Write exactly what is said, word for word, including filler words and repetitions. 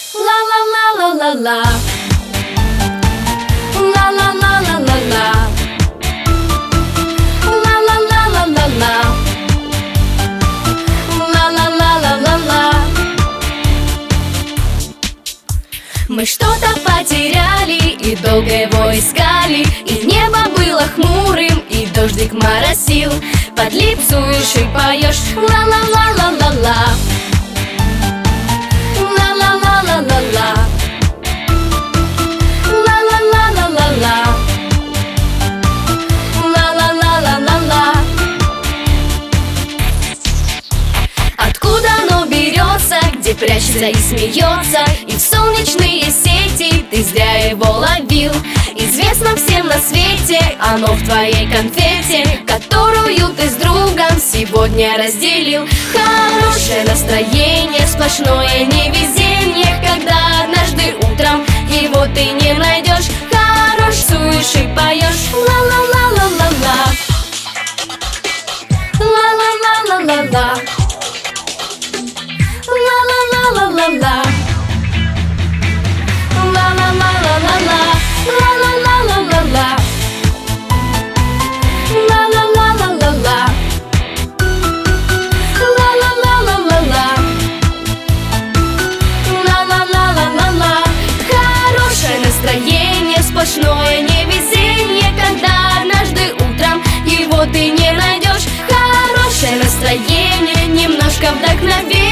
Ла-ла-ла-ла-ла-ла. Ла-ла-ла-ла-ла-ла. Ла-ла-ла-ла-ла-ла. Ла-ла-ла-ла-ла-ла. Мы что-то потеряли и долго его искали, и небо было хмурым, и дождик моросил. Подлипсуешь и поешь ла-ла-ла-ла-ла-ла. Ла-ла-ла-ла-ла-ла. Ла-ла-ла-ла-ла-ла. Ла-ла-ла-ла-ла-ла. Откуда оно берется, где прячется и смеется, и в солнечные сети ты зря его ловил. Известно всем на свете оно в твоей конфете, которую ты с другом сегодня разделил. Хорошее настроение, сплошное невезение, когда однажды утром его ты не найдешь. Хорош, суешь и поешь ла-ла-ла-ла-ла-ла. Ла-ла-ла-ла-ла-ла. Ла-ла-ла-ла-ла-ла. Ла-ла-ла-ла-ла-ла. Ла-ла-ла-ла-ла-ла. Ла-ла-ла-ла-ла-ла. Ла-ла-ла-ла-ла-ла. Ла-ла-ла-ла-ла-ла. Хорошее настроение, сплошное невезение, когда однажды утром его ты не найдешь. Хорошее настроение, немножко вдохновения,